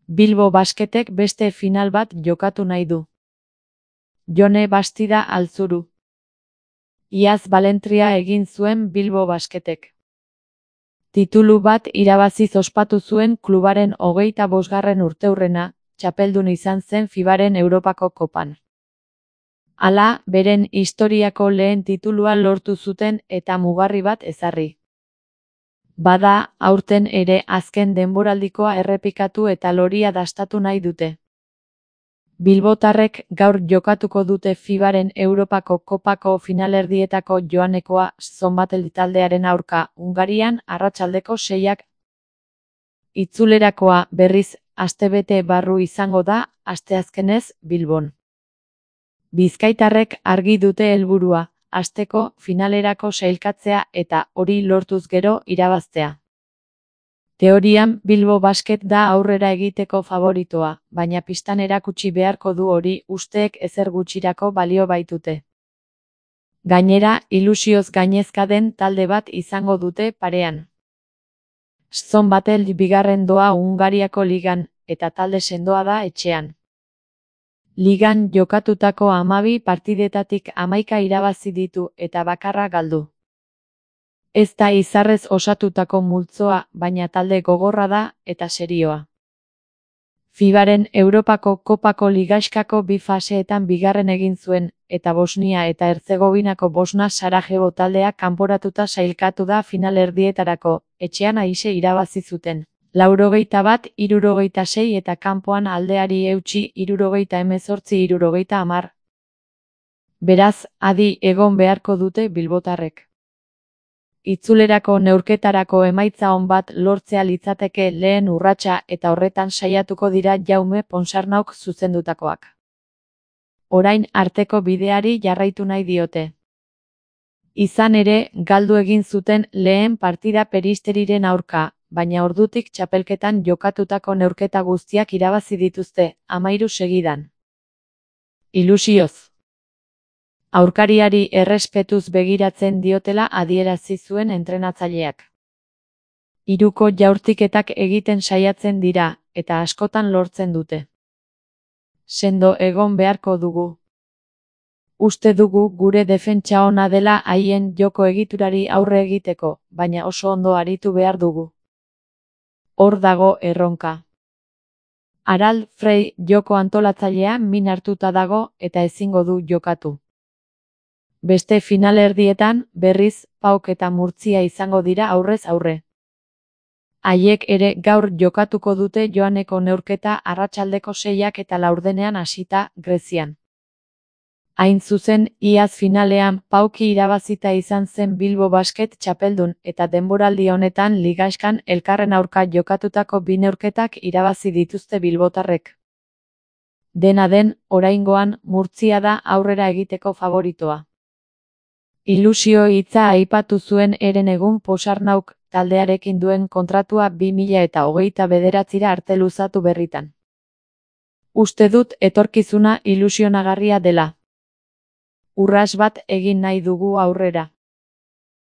Bilbo Basketek beste final bat jokatu nahi du. Jone Bastida Altzuru. Iaz balentria egin zuen Bilbo Basketek. Titulu bat irabaziz ospatu zuen klubaren 25. urteurrena, txapeldun izan zen FIBaren Europako Kopan. Hala, beren historiako lehen titulua lortu zuten eta mugarri bat ezarri. Bada, aurten ere azken denboraldikoa errepikatu eta loria dastatu nahi dute. Bilbotarrek gaur jokatuko dute FIBaren Europako Kopako finalerdietako joanekoa Zonbatel taldearen aurka Hungarian arratsaldeko 6ak. Itzulerakoa berriz astebete barru izango da, asteazkenez Bilbon. Bizkaitarrek argi dute helburua, asteko finalerako sailkatzea eta hori lortuz gero irabaztea. Teorian Bilbo Basket da aurrera egiteko favoritoa, baina pistan erakutsi beharko du hori usteek ezer gutxirako balio baitute. Gainera, ilusioz gainezka den talde bat izango dute parean. Zonbatel bigarren doa Hungariako ligan, eta talde sendoa da etxean. Ligan jokatutako 12 partidetatik 11 irabazi ditu eta bakarra galdu. Ez da izarrez osatutako multzoa, baina talde gogorra da eta serioa. FIBaren Europako Kopako ligaxkako 2 faseetan bigarren egin zuen, eta Bosnia eta Herzegovinako Bosna Sarajevo taldea kanporatuta sailkatu da finalerdietarako, etxean aise irabazi zuten. 81-66 eta kanpoan aldeari eutsi 78-70. Beraz, adi egon beharko dute bilbotarrek. Itzulerako neurketarako emaitza on bat lortzea litzateke lehen urratsa eta horretan saiatuko dira Jaume Ponsarnauk zuzendutakoak. Orain arteko bideari jarraitu nahi diote. Izan ere, galdu egin zuten lehen partida Peristeriren aurka, baina ordutik txapelketan jokatutako neurketa guztiak irabazi dituzte, 13 segidan. Ilusioz. Aurkariari errespetuz begiratzen diotela adierazi zuen entrenatzaileak. 3 jaurtiketak egiten saiatzen dira, eta askotan lortzen dute. Sendo egon beharko dugu. Uste dugu gure defentsa ona dela haien joko egiturari aurre egiteko, baina oso ondo aritu behar dugu. Hor dago erronka. Harald Frey joko antolatzailea min hartuta dago eta ezingo du jokatu. Beste finalerdietan, berriz, PAOK eta Murtzia izango dira aurrez aurre. Haiek ere gaur jokatuko dute joaneko neurketa arratsaldeko 6ak eta laurdenean hasita, Grezian. Hain zuzen, iaz finalean PAOKi irabazita izan zen Bilbo Basket txapeldun eta denboraldi honetan ligaxkan elkarren aurka jokatutako 2 neurketak irabazi dituzte bilbotarrek. Dena den, oraingoan, Murtzia da aurrera egiteko favoritoa. Ilusio hitza aipatu zuen Herenegun Ponsarnauk, taldearekin duen kontratua 2029 arte luzatu berritan. Uste dut etorkizuna ilusionagarria dela. Urrats bat egin nahi dugu aurrera.